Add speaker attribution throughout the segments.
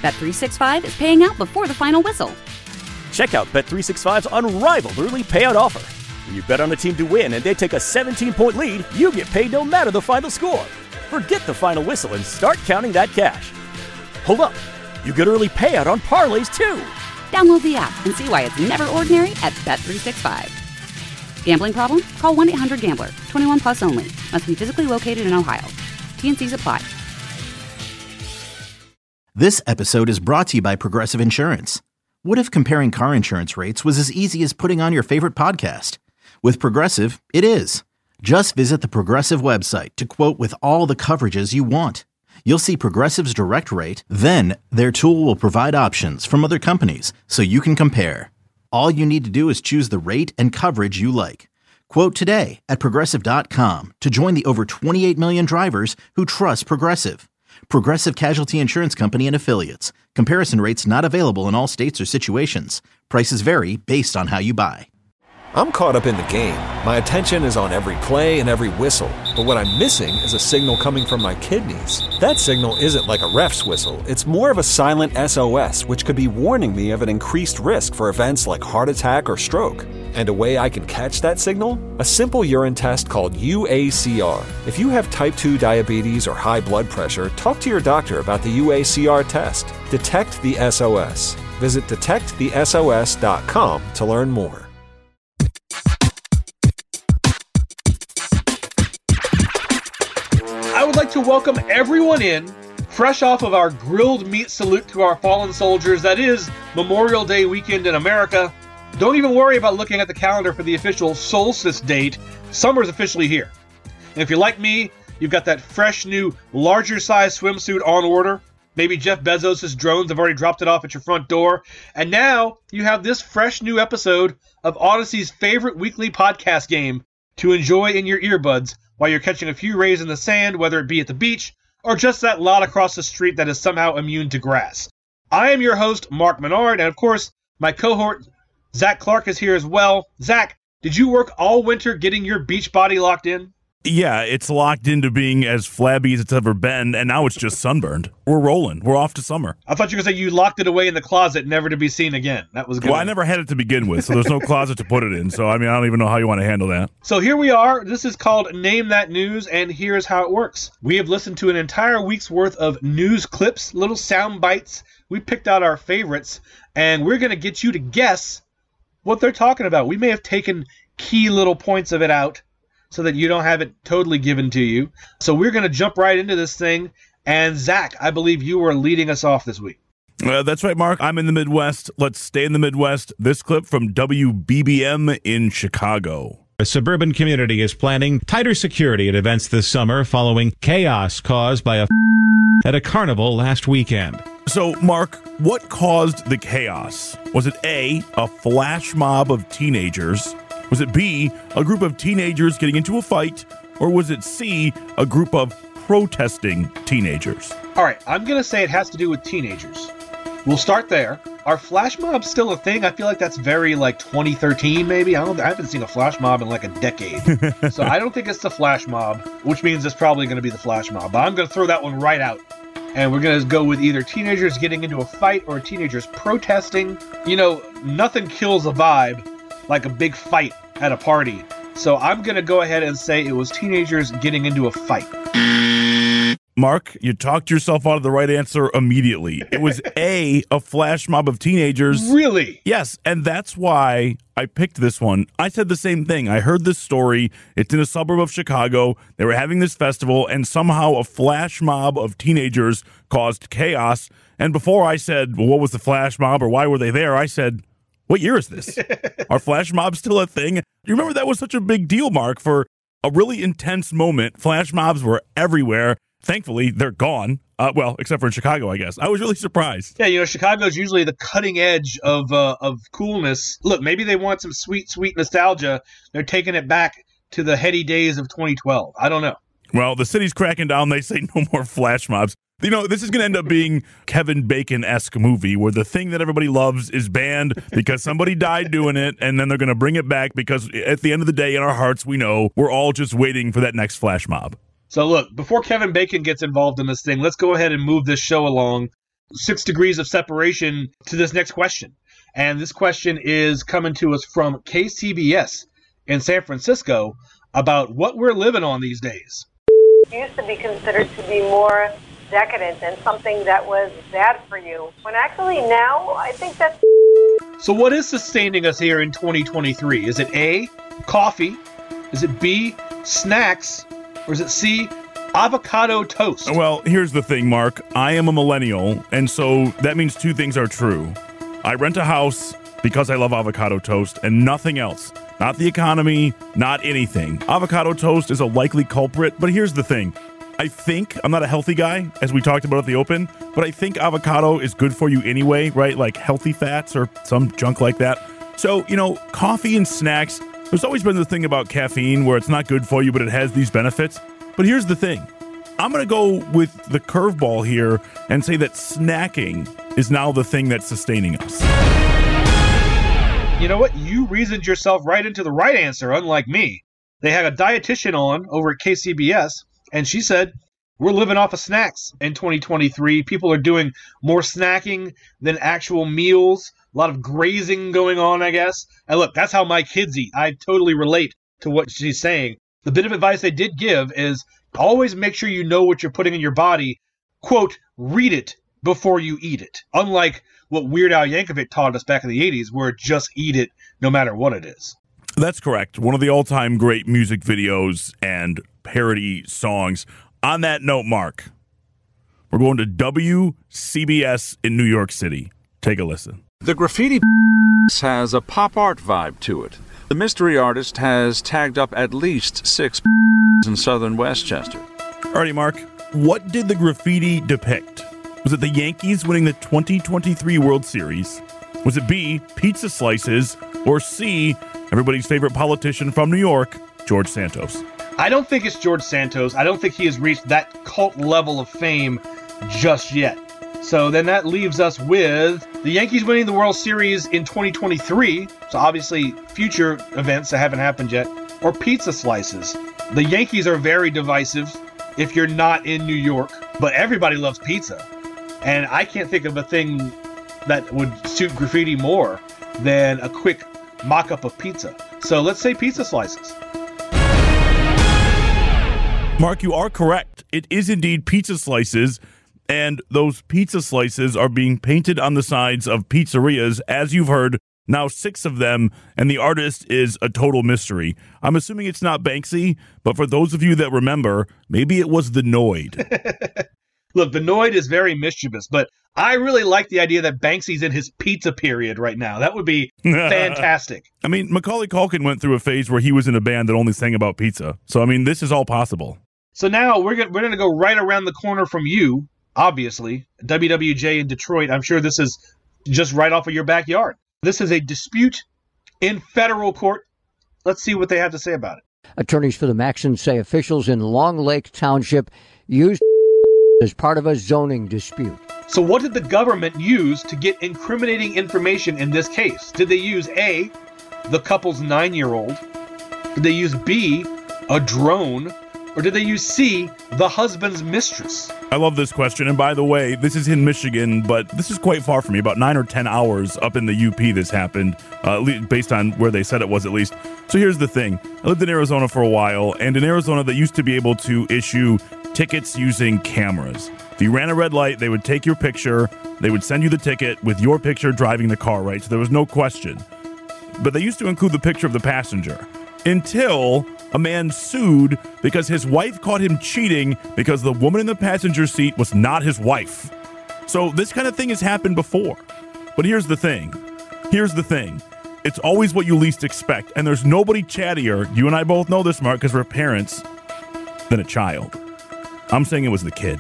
Speaker 1: Bet365 is paying out before the final whistle.
Speaker 2: Check out Bet365's unrivaled early payout offer. When you bet on a team to win and they take a 17-point lead, you get paid no matter the final score. Forget the final whistle and start counting that cash. Hold up. You get early payout on parlays, too.
Speaker 1: Download the app and see why it's never ordinary at Bet365. Gambling problem? Call 1-800-GAMBLER. 21 plus only. Must be physically located in Ohio. T&Cs apply.
Speaker 3: This episode is brought to you by Progressive Insurance. What if comparing car insurance rates was as easy as putting on your favorite podcast? With Progressive, it is. Just visit the Progressive website to quote with all the coverages you want. You'll see Progressive's direct rate, then their tool will provide options from other companies so you can compare. All you need to do is choose the rate and coverage you like. Quote today at Progressive.com to join the over 28 million drivers who trust Progressive. Progressive Casualty Insurance Company and Affiliates. Comparison rates not available in all states or situations. Prices vary based on how you buy.
Speaker 4: I'm caught up in the game. My attention is on every play and every whistle. But what I'm missing is a signal coming from my kidneys. That signal isn't like a ref's whistle. It's more of a silent SOS, which could be warning me of an increased risk for events like heart attack or stroke. And a way I can catch that signal? A simple urine test called UACR. If you have type 2 diabetes or high blood pressure, talk to your doctor about the UACR test. Detect the SOS. Visit detectthesos.com to learn more.
Speaker 5: I would like to welcome everyone in, fresh off of our grilled meat salute to our fallen soldiers. That is Memorial Day weekend in America. Don't even worry about looking at the calendar for the official solstice date. Summer's officially here. And if you're like me, you've got that fresh new, larger size swimsuit on order. Maybe Jeff Bezos' drones have already dropped it off at your front door. And now you have this fresh new episode of Odyssey's favorite weekly podcast game to enjoy in your earbuds while you're catching a few rays in the sand, whether it be at the beach or just that lot across the street that is somehow immune to grass. I am your host, Mark Menard, and of course, my cohort, Zach Clark, is here as well. Zach, did you work all winter getting your beach body locked in?
Speaker 6: Yeah, it's locked into being as flabby as it's ever been, and now it's just sunburned. We're rolling. We're off to summer.
Speaker 5: I thought you were going to say you locked it away in the closet, never to be seen again. That was good.
Speaker 6: Well, I never had it to begin with, so there's no closet to put it in. So, I mean, I don't even know how you want to handle that.
Speaker 5: So here we are. This is called Name That News, and here's how it works. We have listened to an entire week's worth of news clips, little sound bites. We picked out our favorites, and we're going to get you to guess what they're talking about. We may have taken key little points of it out so that you don't have it totally given to you. So we're going to jump right into this thing. And Zach, I believe you were leading us off this week.
Speaker 6: That's right, Mark. I'm in the Midwest. Let's stay in the Midwest. This clip from WBBM in Chicago.
Speaker 7: A suburban community is planning tighter security at events this summer following chaos caused by at a carnival last weekend.
Speaker 6: So, Mark, what caused the chaos? Was it A, a flash mob of teenagers? Was it B, a group of teenagers getting into a fight? Or was it C, a group of protesting teenagers?
Speaker 5: All right, I'm going to say it has to do with teenagers. We'll start there. Are flash mobs still a thing? I feel like that's very 2013 maybe. I haven't seen a flash mob in like a decade. So I don't think it's the flash mob, which means it's probably going to be the flash mob. But I'm going to throw that one right out. And we're going to go with either teenagers getting into a fight or teenagers protesting. You know, nothing kills a vibe like a big fight at a party. So I'm going to go ahead and say it was teenagers getting into a fight.
Speaker 6: Mark, you talked yourself out of the right answer immediately. It was A, a flash mob of teenagers.
Speaker 5: Really?
Speaker 6: Yes, and that's why I picked this one. I said the same thing. I heard this story. It's in a suburb of Chicago. They were having this festival, and somehow a flash mob of teenagers caused chaos. And before I said, well, what was the flash mob or why were they there, I said, what year is this? Are flash mobs still a thing? You remember that was such a big deal, Mark, for a really intense moment. Flash mobs were everywhere. Thankfully, they're gone. Well, except for in Chicago, I guess. I was really surprised.
Speaker 5: Yeah, you know, Chicago's usually the cutting edge of coolness. Look, maybe they want some sweet, sweet nostalgia. They're taking it back to the heady days of 2012. I don't know.
Speaker 6: Well, the city's cracking down. They say no more flash mobs. You know, this is going to end up being Kevin Bacon-esque movie where the thing that everybody loves is banned because somebody died doing it, and then they're going to bring it back because at the end of the day, in our hearts, we know we're all just waiting for that next flash mob.
Speaker 5: So look, before Kevin Bacon gets involved in this thing, let's go ahead and move this show along. 6 degrees of separation to this next question. And this question is coming to us from KCBS in San Francisco about what we're living on these days.
Speaker 8: It used to be considered to be more decadent and something that was bad for you. When actually now, I think that's...
Speaker 5: So what is sustaining us here in 2023? Is it A, coffee? Is it B, snacks? Or is it C, avocado toast?
Speaker 6: Well, here's the thing, Mark. I am a millennial, and so that means two things are true. I rent a house because I love avocado toast and nothing else. Not the economy, not anything. Avocado toast is a likely culprit, but here's the thing. I think, I'm not a healthy guy, as we talked about at the open, but I think avocado is good for you anyway, right? Like healthy fats or some junk like that. So, coffee and snacks, there's always been the thing about caffeine where it's not good for you, but it has these benefits. But here's the thing. I'm going to go with the curveball here and say that snacking is now the thing that's sustaining us.
Speaker 5: You know what? You reasoned yourself right into the right answer, unlike me. They had a dietitian on over at KCBS, and she said, we're living off of snacks in 2023. People are doing more snacking than actual meals. A lot of grazing going on, I guess. And look, that's how my kids eat. I totally relate to what she's saying. The bit of advice they did give is always make sure you know what you're putting in your body. Quote, read it before you eat it. Unlike what Weird Al Yankovic taught us back in the 80s, where just eat it no matter what it is.
Speaker 6: That's correct. One of the all-time great music videos and parody songs. On that note, Mark, we're going to WCBS in New York City. Take a listen.
Speaker 9: The graffiti has a pop art vibe to it. The mystery artist has tagged up at least 6 in southern Westchester.
Speaker 6: Alrighty, Mark, what did the graffiti depict? Was it the Yankees winning the 2023 World Series? Was it B, pizza slices? Or C, everybody's favorite politician from New York, George Santos?
Speaker 5: I don't think it's George Santos. I don't think he has reached that cult level of fame just yet. So then that leaves us with the Yankees winning the World Series in 2023. So obviously future events that haven't happened yet. Or pizza slices. The Yankees are very divisive if you're not in New York. But everybody loves pizza. And I can't think of a thing that would suit graffiti more than a quick mock-up of pizza. So let's say pizza slices.
Speaker 6: Mark, you are correct. It is indeed pizza slices, and those pizza slices are being painted on the sides of pizzerias, as you've heard, now 6 of them, and the artist is a total mystery. I'm assuming it's not Banksy, but for those of you that remember, maybe it was the Noid.
Speaker 5: Look, the Noid is very mischievous, but I really like the idea that Banksy's in his pizza period right now. That would be fantastic.
Speaker 6: I mean, Macaulay Culkin went through a phase where he was in a band that only sang about pizza. So, I mean, this is all possible.
Speaker 5: So now we're gonna go right around the corner from you, obviously, WWJ in Detroit. I'm sure this is just right off of your backyard. This is a dispute in federal court. Let's see what they have to say about it.
Speaker 10: Attorneys for the Maxons say officials in Long Lake Township used as part of a zoning dispute.
Speaker 5: So what did the government use to get incriminating information in this case? Did they use A, the couple's 9-year-old? Did they use B, a drone? Or did they use C, the husband's mistress?
Speaker 6: I love this question. And by the way, this is in Michigan, but this is quite far from me, about 9 or 10 hours up in the UP this happened, based on where they said it was at least. So here's the thing. I lived in Arizona for a while, and in Arizona they used to be able to issue tickets using cameras. If you ran a red light, they would take your picture, they would send you the ticket with your picture driving the car, right? So there was no question. But they used to include the picture of the passenger. Until a man sued because his wife caught him cheating because the woman in the passenger seat was not his wife. So this kind of thing has happened before. But here's the thing. It's always what you least expect. And there's nobody chattier, you and I both know this, Mark, because we're parents, than a child. I'm saying it was the kid.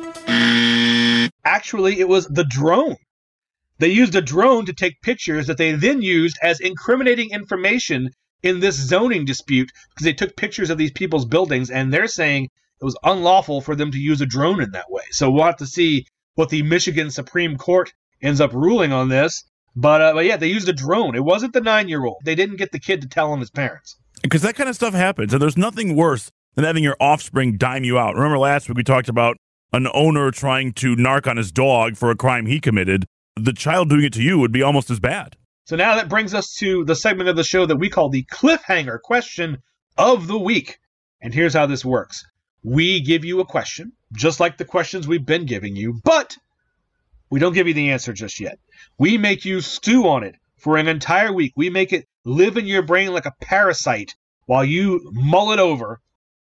Speaker 5: Actually, it was the drone. They used a drone to take pictures that they then used as incriminating information in this zoning dispute because they took pictures of these people's buildings, and they're saying it was unlawful for them to use a drone in that way. So we'll have to see what the Michigan Supreme Court ends up ruling on this. But yeah, they used a drone. It wasn't the 9-year-old. They didn't get the kid to tell on his parents.
Speaker 6: Because that kind of stuff happens, and there's nothing worse than having your offspring dime you out. Remember last week we talked about an owner trying to narc on his dog for a crime he committed. The child doing it to you would be almost as bad.
Speaker 5: So now that brings us to the segment of the show that we call the cliffhanger question of the week. And here's how this works. We give you a question, just like the questions we've been giving you, but we don't give you the answer just yet. We make you stew on it for an entire week. We make it live in your brain like a parasite while you mull it over.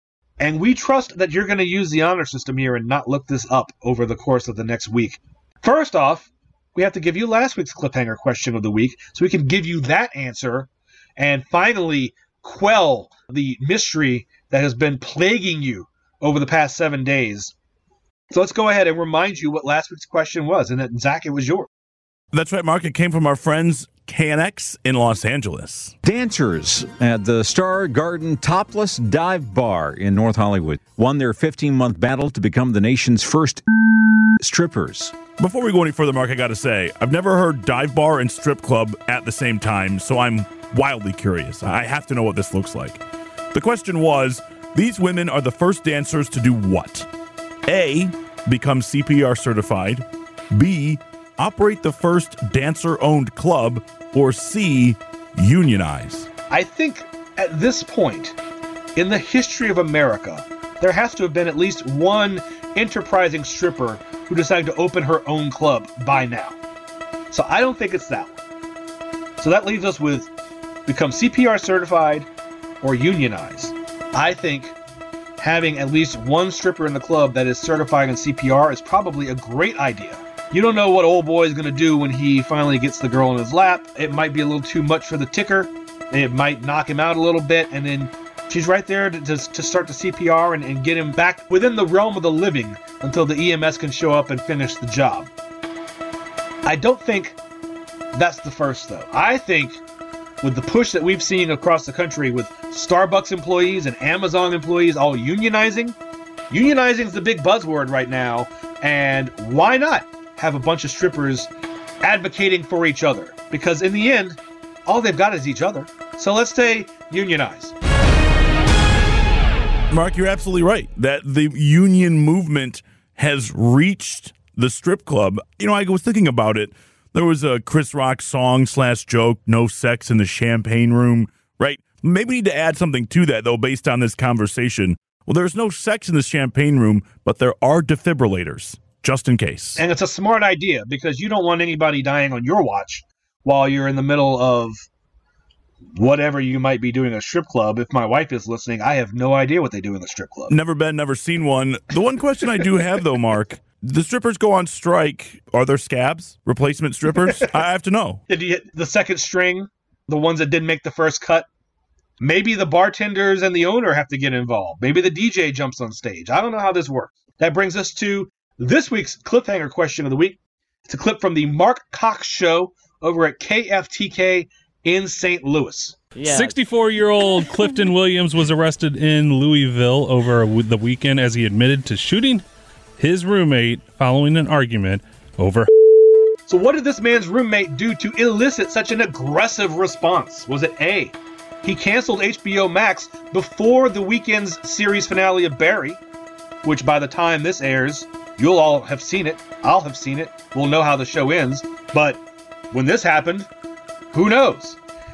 Speaker 5: And we trust that you're going to use the honor system here and not look this up over the course of the next week. First off, we have to give you last week's cliffhanger question of the week so we can give you that answer and finally quell the mystery that has been plaguing you over the past 7 days. So let's go ahead and remind you what last week's question was. And then, Zach, it was yours.
Speaker 6: That's right, Mark. It came from our friends KNX in Los Angeles.
Speaker 11: Dancers at the Star Garden Topless Dive Bar in North Hollywood won their 15-month battle to become the nation's first strippers.
Speaker 6: Before we go any further, Mark, I got to say, I've never heard dive bar and strip club at the same time, so I'm wildly curious. I have to know what this looks like. The question was, these women are the first dancers to do what? A, become CPR certified. B, operate the first dancer-owned club. Or C, unionize.
Speaker 5: I think at this point in the history of America, there has to have been at least one enterprising stripper who decided to open her own club by now. So I don't think it's that one. So that leaves us with become CPR certified or unionize. I think having at least one stripper in the club that is certified in CPR is probably a great idea. You don't know what old boy is going to do when he finally gets the girl in his lap. It might be a little too much for the ticker. It might knock him out a little bit, and then she's right there to start the CPR and get him back within the realm of the living until the EMS can show up and finish the job. I don't think that's the first, though. I think with the push that we've seen across the country with Starbucks employees and Amazon employees all unionizing is the big buzzword right now, and why not have a bunch of strippers advocating for each other? Because in the end, all they've got is each other. So let's say unionize.
Speaker 6: Mark, you're absolutely right that the union movement has reached the strip club. You know, I was thinking about it. There was a Chris Rock song / joke, no sex in the champagne room, right? Maybe we need to add something to that, though, based on this conversation. Well, there's no sex in the champagne room, but there are defibrillators, just in case.
Speaker 5: And it's a smart idea because you don't want anybody dying on your watch while you're in the middle of whatever you might be doing at a strip club. If my wife is listening, I have no idea what they do in the strip club.
Speaker 6: Never been, never seen one. The one question I do have, though, Mark, the strippers go on strike. Are there scabs? Replacement strippers? I have to know.
Speaker 5: Did you hit the second string? The ones that didn't make the first cut? Maybe the bartenders and the owner have to get involved. Maybe the DJ jumps on stage. I don't know how this works. That brings us to this week's cliffhanger question of the week. It's a clip from the Mark Cox Show over at KFTK in St. Louis.
Speaker 12: Yeah. 64-year-old Clifton Williams was arrested in Louisville over the weekend as he admitted to shooting his roommate following an argument over.
Speaker 5: So what did this man's roommate do to elicit such an aggressive response? Was it A, he canceled HBO Max before the weekend's series finale of Barry, which by the time this airs, you'll all have seen it. I'll have seen it. We'll know how the show ends. But when this happened, who knows?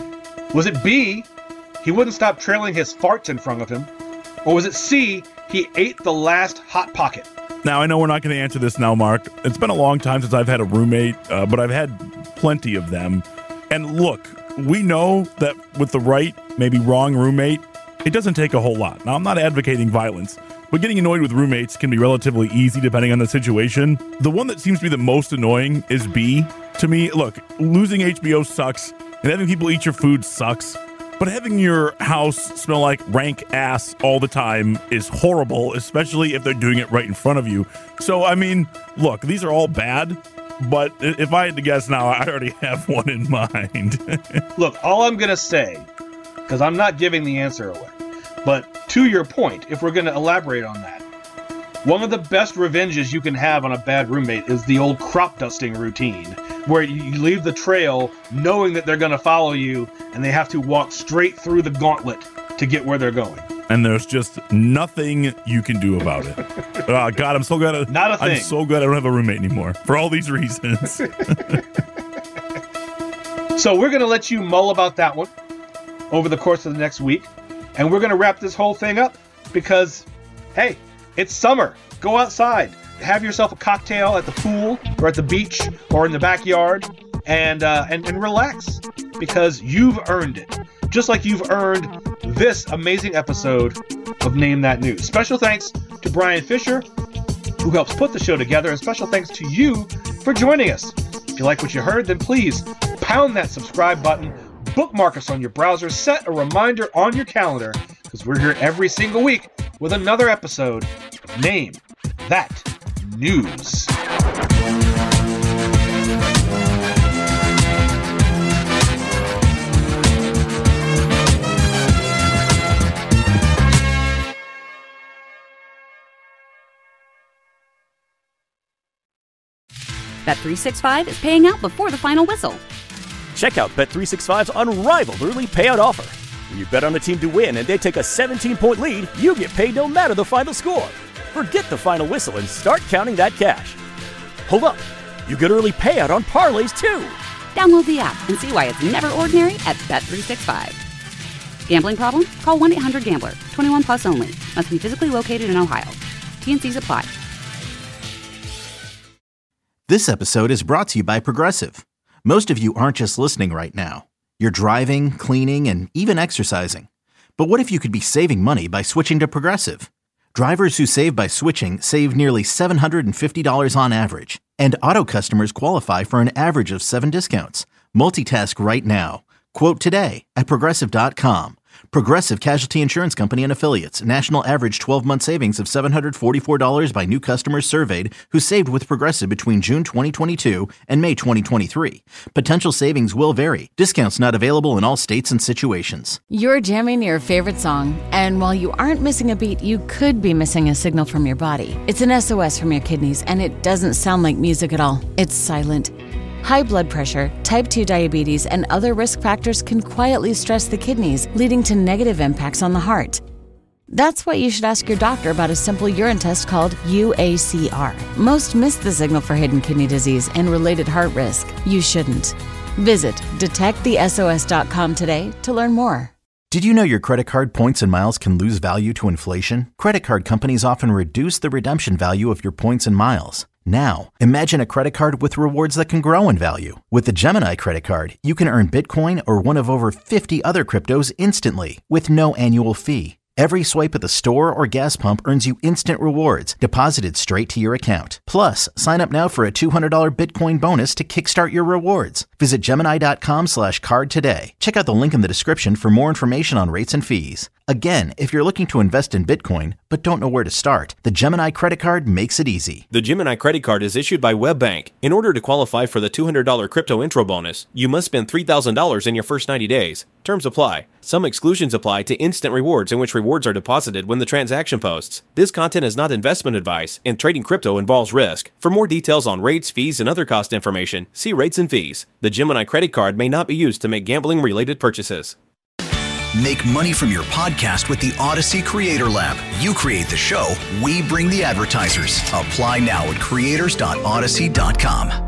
Speaker 5: Was it B, he wouldn't stop trailing his farts in front of him? Or was it C, he ate the last Hot Pocket?
Speaker 6: Now, I know we're not going to answer this now, Mark. It's been a long time since I've had a roommate, but I've had plenty of them. And look, we know that with the right, maybe wrong roommate, it doesn't take a whole lot. Now, I'm not advocating violence, but getting annoyed with roommates can be relatively easy depending on the situation. The one that seems to be the most annoying is B. To me, look, losing HBO sucks, and having people eat your food sucks. But having your house smell like rank ass all the time is horrible, especially if they're doing it right in front of you. So, I mean, look, these are all bad, but if I had to guess now, I already have one in mind.
Speaker 5: Look, all I'm going to say, because I'm not giving the answer away, but to your point, if we're going to elaborate on that, one of the best revenges you can have on a bad roommate is the old crop dusting routine, where you leave the trail knowing that they're going to follow you and they have to walk straight through the gauntlet to get where they're going.
Speaker 6: and there's just nothing you can do about it. Oh, God, I'm so glad.
Speaker 5: Not a thing.
Speaker 6: I'm so glad I don't have a roommate anymore for all these reasons.
Speaker 5: So we're going to let you mull about that one over the course of the next week, and we're going to wrap this whole thing up because, hey, it's summer. Go outside. Have yourself a cocktail at the pool or at the beach or in the backyard and relax because you've earned it. Just like you've earned this amazing episode of Name That News. Special thanks to Brian Fisher, who helps put the show together, and special thanks to you for joining us. If you like what you heard, then please pound that subscribe button, bookmark us on your browser, set a reminder on your calendar, because we're here every single week with another episode of Name That News.
Speaker 1: Bet365 is paying out before the final whistle.
Speaker 2: Check out Bet365's unrivaled early payout offer. When you bet on a team to win and they take a 17-point lead, you get paid no matter the final score. Forget the final whistle and start counting that cash. Hold up. You get early payout on parlays, too.
Speaker 1: Download the app and see why it's never ordinary at Bet365. Gambling problem? Call 1-800-GAMBLER. 21 plus only. Must be physically located in Ohio. T&Cs apply.
Speaker 3: This episode is brought to you by Progressive. Most of you aren't just listening right now. You're driving, cleaning, and even exercising. But what if you could be saving money by switching to Progressive? Drivers who save by switching save nearly $750 on average. And auto customers qualify for an average of 7 discounts. Multitask right now. Quote today at Progressive.com. Progressive Casualty Insurance Company and Affiliates. National average 12-month savings of $744 by new customers surveyed who saved with Progressive between June 2022 and May 2023. Potential savings will vary. Discounts not available in all states and situations.
Speaker 13: You're jamming your favorite song, and while you aren't missing a beat, you could be missing a signal from your body. It's an SOS from your kidneys, and it doesn't sound like music at all. It's silent. High blood pressure, type 2 diabetes, and other risk factors can quietly stress the kidneys, leading to negative impacts on the heart. That's why you should ask your doctor about a simple urine test called UACR. Most miss the signal for hidden kidney disease and related heart risk. You shouldn't. Visit detectthesos.com today to learn more.
Speaker 3: Did you know your credit card points and miles can lose value to inflation? Credit card companies often reduce the redemption value of your points and miles. Now, imagine a credit card with rewards that can grow in value. With the Gemini credit card, you can earn Bitcoin or one of over 50 other cryptos instantly with no annual fee. Every swipe at the store or gas pump earns you instant rewards deposited straight to your account. Plus, sign up now for a $200 Bitcoin bonus to kickstart your rewards. Visit Gemini.com/card today. Check out the link in the description for more information on rates and fees. Again, if you're looking to invest in Bitcoin but don't know where to start, the Gemini credit card makes it easy.
Speaker 14: The Gemini credit card is issued by WebBank. In order to qualify for the $200 crypto intro bonus, you must spend $3,000 in your first 90 days. Terms apply. Some exclusions apply to instant rewards, in which rewards are deposited when the transaction posts. This content is not investment advice, and trading crypto involves risk. For more details on rates, fees, and other cost information, see rates and fees. The Gemini credit card may not be used to make gambling-related purchases.
Speaker 15: Make money from your podcast with the Odyssey Creator Lab. You create the show, we bring the advertisers. Apply now at creators.odyssey.com.